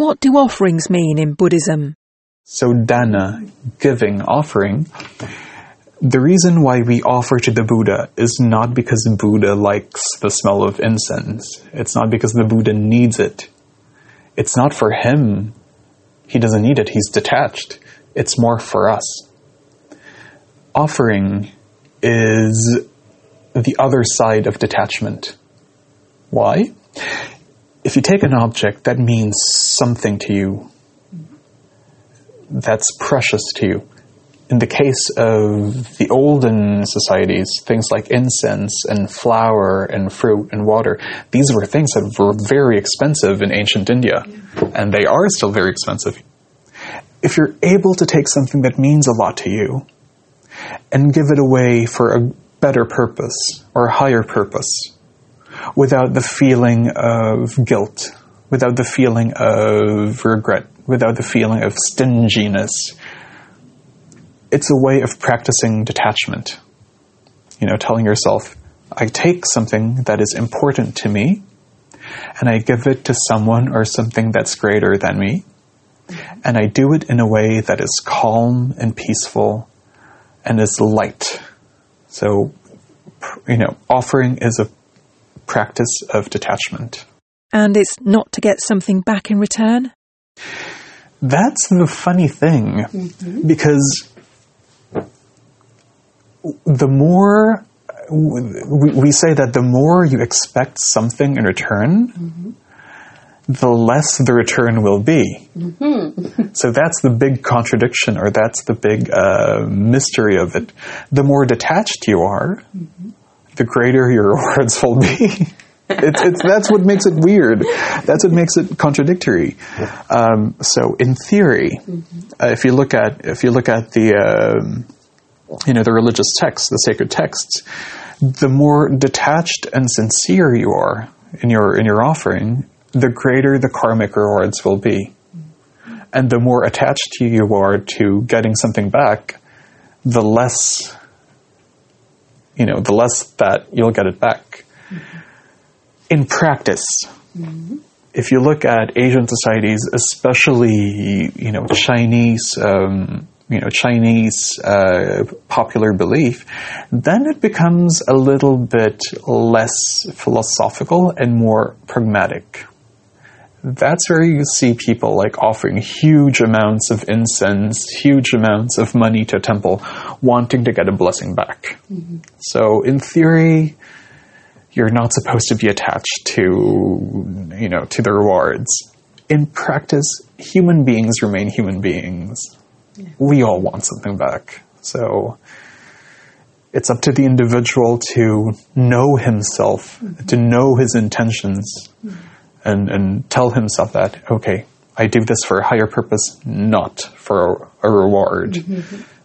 What do offerings mean in Buddhism? So dana, giving, offering, the reason why we offer to the Buddha is not because the Buddha likes the smell of incense. It's not because the Buddha needs it. It's not for him. He doesn't need it. He's detached. It's more for us. Offering is the other side of detachment. Why? If you take an object that means something to you, that's precious to you. In the case of the olden societies, things like incense and flour and fruit and water, these were things that were very expensive in ancient India, and they are still very expensive. If you're able to take something that means a lot to you and give it away for a better purpose or a higher purpose, without the feeling of guilt, without the feeling of regret, without the feeling of stinginess, it's a way of practicing detachment. Telling yourself, I take something that is important to me, and I give it to someone or something that's greater than me, and I do it in a way that is calm and peaceful and is light. So, offering is a practice of detachment. And it's not to get something back in return? That's the funny thing, because the more, we say that the more you expect something in return, the less the return will be. So that's the big contradiction, or that's the big mystery of it. The more detached you are, the greater your rewards will be. That's what makes it weird. That's what makes it contradictory. So in theory, if you look at the the religious texts, the sacred texts, the more detached and sincere you are in your offering, the greater the karmic rewards will be. And the more attached you are to getting something back, the less that you'll get it back. In practice, if you look at Asian societies, especially, Chinese popular belief, then it becomes a little bit less philosophical and more pragmatic. That's where you see people offering huge amounts of incense, huge amounts of money to a temple, wanting to get a blessing back. So in theory, you're not supposed to be attached to the rewards. In practice, human beings remain human beings. We all want something back. So it's up to the individual to know himself, to know his intentions, and tell himself that, okay, I do this for a higher purpose, not for a reward.